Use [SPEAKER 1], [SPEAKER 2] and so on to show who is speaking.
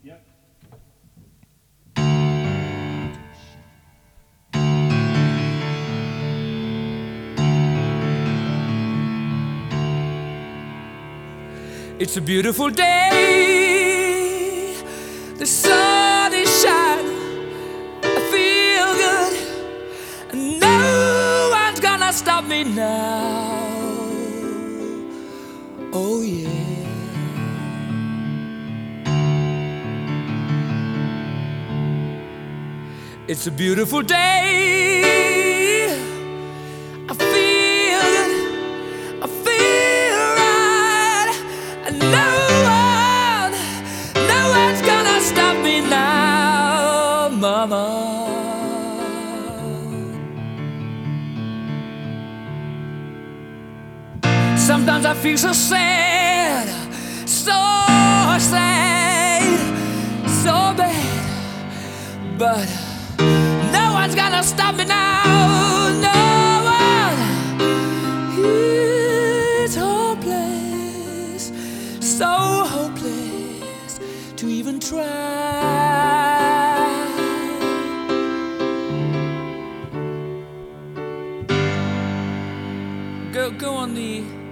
[SPEAKER 1] Yep.
[SPEAKER 2] It's a beautiful day. The sun is shining. I feel good. And no one's gonna stop me now. Oh yeah. It's a beautiful day. I feel good. I feel right. And no one's gonna stop me now, mama. Sometimes I feel so sad, so sad, so bad. But no one's gonna stop me now, no one. It's hopeless, so hopeless to even try. Go on the